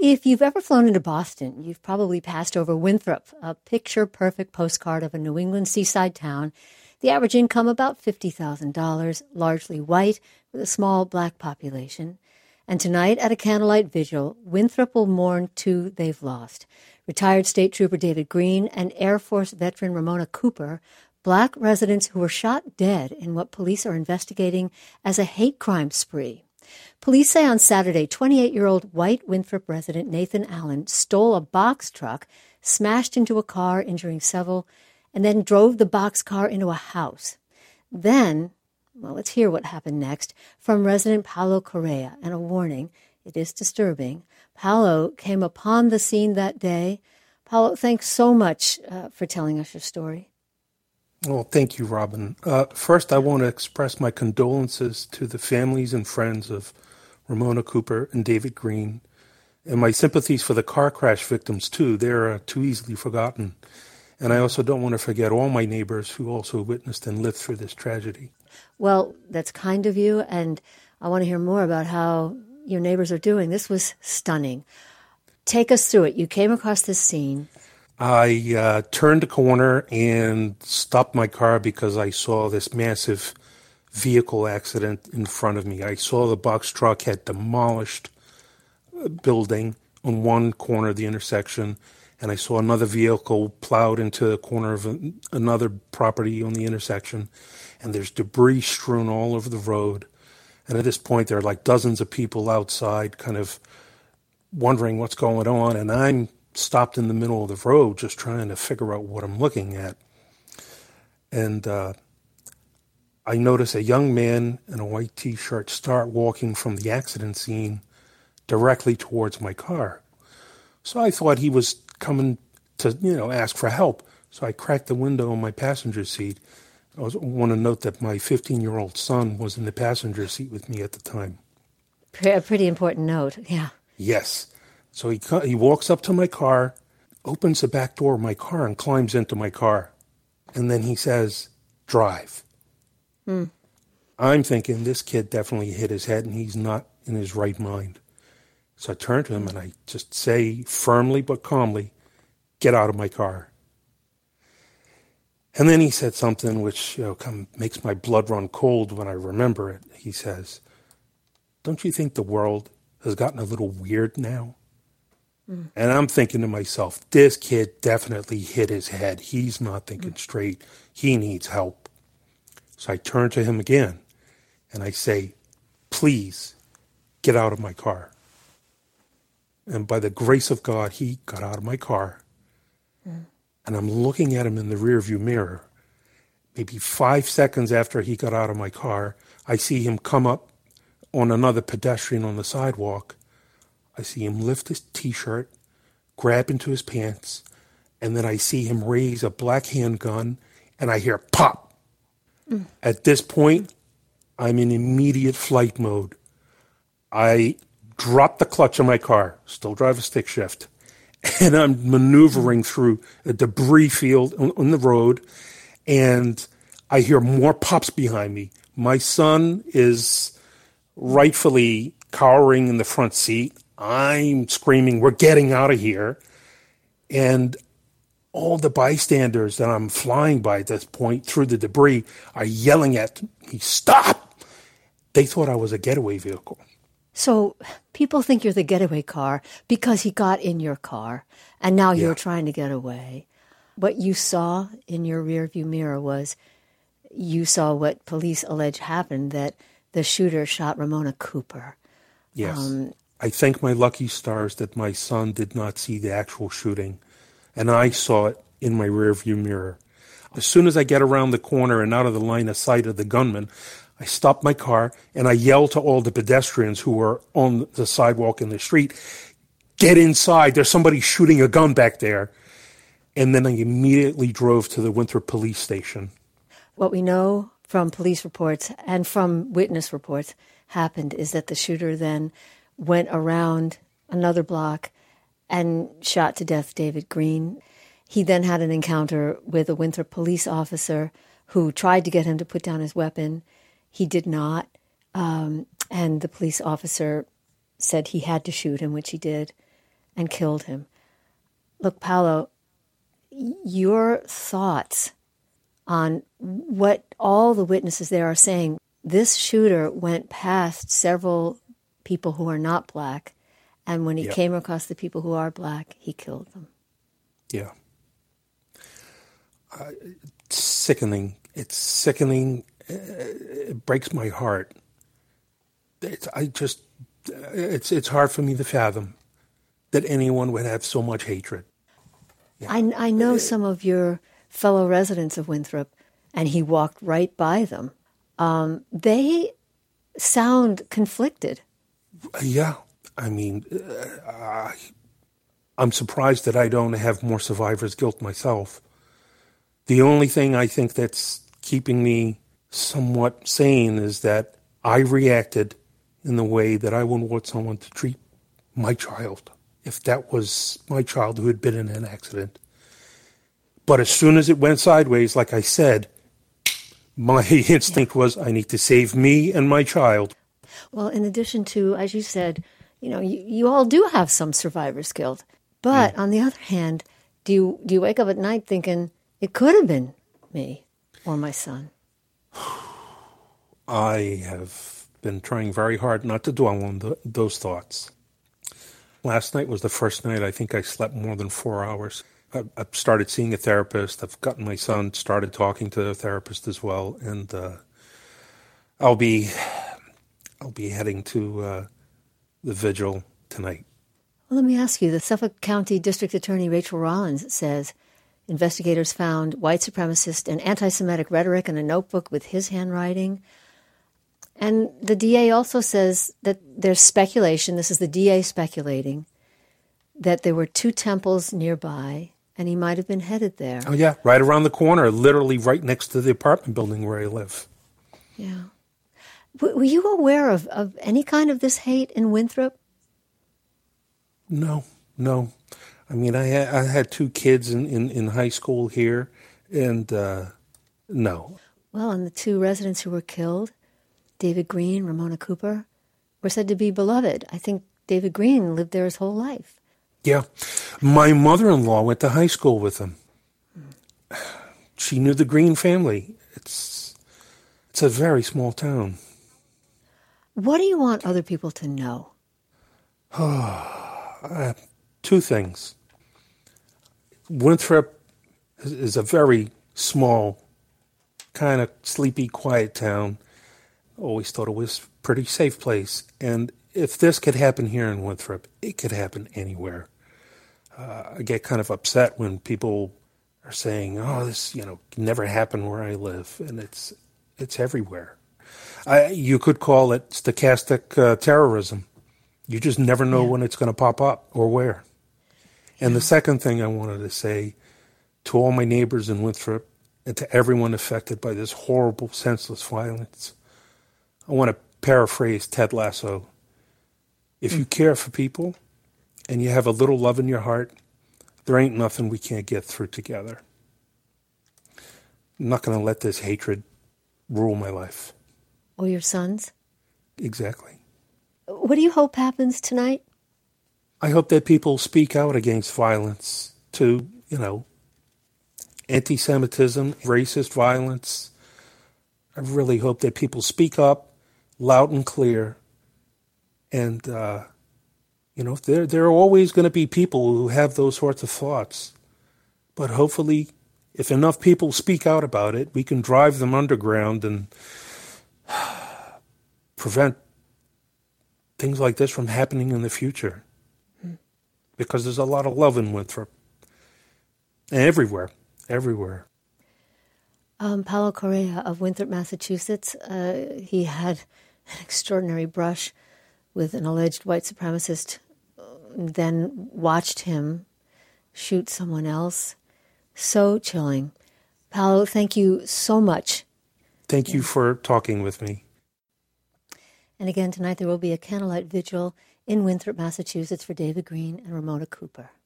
If you've ever flown into Boston, you've probably passed over Winthrop, a picture-perfect postcard of a New England seaside town. The average income about $50,000, largely white, with a small black population. And tonight, at a candlelight vigil, Winthrop will mourn two they've lost. Retired State Trooper David Green and Air Force veteran Ramona Cooper, black residents who were shot dead in what police are investigating as a hate crime spree. Police say on Saturday, 28-year-old white Winthrop resident Nathan Allen stole a box truck, smashed into a car, injuring several, and then drove the boxcar into a house. Then, well, let's hear what happened next from resident Paolo Correa, and a warning, it is disturbing. Paolo came upon the scene that day. Paolo, thanks so much for telling us your story. Well, thank you, Robin. First, I want to express my condolences to the families and friends of Ramona Cooper and David Green, and my sympathies for the car crash victims, too. They're too easily forgotten. And I also don't want to forget all my neighbors who also witnessed and lived through this tragedy. Well, that's kind of you, and I want to hear more about how your neighbors are doing. This was stunning. Take us through it. You came across this scene. I turned a corner and stopped my car because I saw this massive vehicle accident in front of me. I saw the box truck had demolished a building on one corner of the intersection, and I saw another vehicle plowed into the corner of another property on the intersection, and there's debris strewn all over the road. And at this point, there are like dozens of people outside kind of wondering what's going on, and I'm stopped in the middle of the road just trying to figure out what I'm looking at. And I notice a young man in a white T-shirt start walking from the accident scene directly towards my car. So I thought he was coming to, ask for help. So I cracked the window on my passenger seat. I want to note that my 15-year-old son was in the passenger seat with me at the time. A pretty important note, yeah. Yes. So he walks up to my car, opens the back door of my car, and climbs into my car. And then he says, "Drive." I'm thinking this kid definitely hit his head and he's not in his right mind. So I turn to him and I just say firmly but calmly, "Get out of my car." And then he said something which makes my blood run cold when I remember it. He says, "Don't you think the world has gotten a little weird now?" And I'm thinking to myself, this kid definitely hit his head. He's not thinking straight. He needs help. So I turn to him again and I say, "Please get out of my car." And by the grace of God, he got out of my car. And I'm looking at him in the rearview mirror. Maybe 5 seconds after he got out of my car, I see him come up on another pedestrian on the sidewalk. I see him lift his T-shirt, grab into his pants, and then I see him raise a black handgun, and I hear pop. At this point, I'm in immediate flight mode. I drop the clutch on my car, still drive a stick shift, and I'm maneuvering through a debris field on the road, and I hear more pops behind me. My son is rightfully cowering in the front seat. I'm screaming, "We're getting out of here." And all the bystanders that I'm flying by at this point through the debris are yelling at me, "Stop!" They thought I was a getaway vehicle. So people think you're the getaway car because he got in your car, and now you're trying to get away. What you saw in your rearview mirror was you saw what police allege happened, that the shooter shot Ramona Cooper. Yes. I thank my lucky stars that my son did not see the actual shooting, and I saw it in my rearview mirror. As soon as I get around the corner and out of the line of sight of the gunman, I stop my car and I yell to all the pedestrians who were on the sidewalk in the street, "Get inside, there's somebody shooting a gun back there." And then I immediately drove to the Winthrop police station. What we know from police reports and from witness reports happened is that the shooter then went around another block and shot to death David Green. He then had an encounter with a Winthrop police officer who tried to get him to put down his weapon. He did not, and the police officer said he had to shoot him, which he did. and killed him. Look, Paolo, your thoughts on what all the witnesses there are saying. This shooter went past several people who are not black, and when he came across the people who are black, he killed them. Yeah. It's sickening. It's sickening. It breaks my heart. It's hard for me to fathom that anyone would have so much hatred. Yeah. I know some of your fellow residents of Winthrop, and he walked right by them. They sound conflicted. Yeah. I mean, I'm surprised that I don't have more survivor's guilt myself. The only thing I think that's keeping me somewhat sane is that I reacted in the way that I wouldn't want someone to treat my child if that was my child who had been in an accident. But as soon as it went sideways, like I said, my instinct was I need to save me and my child. Well, in addition to, as you said, you all do have some survivor's guilt. But on the other hand, do you wake up at night thinking, it could have been me or my son? I have been trying very hard not to dwell on those thoughts. Last night was the first night I think I slept more than 4 hours. I've started seeing a therapist. I've gotten my son started talking to a therapist as well, and I'll be heading to the vigil tonight. Well, let me ask you. The Suffolk County District Attorney Rachel Rollins says investigators found white supremacist and anti-Semitic rhetoric in a notebook with his handwriting. And the DA also says that there's speculation, this is the DA speculating, that there were 2 temples nearby and he might have been headed there. Oh, yeah, right around the corner, literally right next to the apartment building where I live. Yeah. Were you aware of any kind of this hate in Winthrop? No. I mean, I had 2 kids in high school here, and no. Well, and the 2 residents who were killed, David Green, Ramona Cooper, were said to be beloved. I think David Green lived there his whole life. Yeah. My mother-in-law went to high school with him. She knew the Green family. It's a very small town. What do you want other people to know? 2 things. Winthrop is a very small, kind of sleepy, quiet town. Always thought it was a pretty safe place. And if this could happen here in Winthrop, it could happen anywhere. I get kind of upset when people are saying, "Oh, this never happened where I live," and it's everywhere. You could call it stochastic terrorism. You just never know when it's going to pop up or where. And the second thing I wanted to say to all my neighbors in Winthrop and to everyone affected by this horrible, senseless violence, I want to paraphrase Ted Lasso. If you care for people and you have a little love in your heart, there ain't nothing we can't get through together. I'm not going to let this hatred rule my life. Or your sons? Exactly. What do you hope happens tonight? I hope that people speak out against violence, to, anti-Semitism, racist violence. I really hope that people speak up loud and clear. And, there are always going to be people who have those sorts of thoughts. But hopefully, if enough people speak out about it, we can drive them underground and prevent things like this from happening in the future. Because there's a lot of love in Winthrop. And everywhere. Paulo Correa of Winthrop, Massachusetts, he had an extraordinary brush with an alleged white supremacist, then watched him shoot someone else. So chilling. Paulo, thank you so much. Thank you for talking with me. And again, tonight there will be a candlelight vigil in Winthrop, Massachusetts for David Green and Ramona Cooper.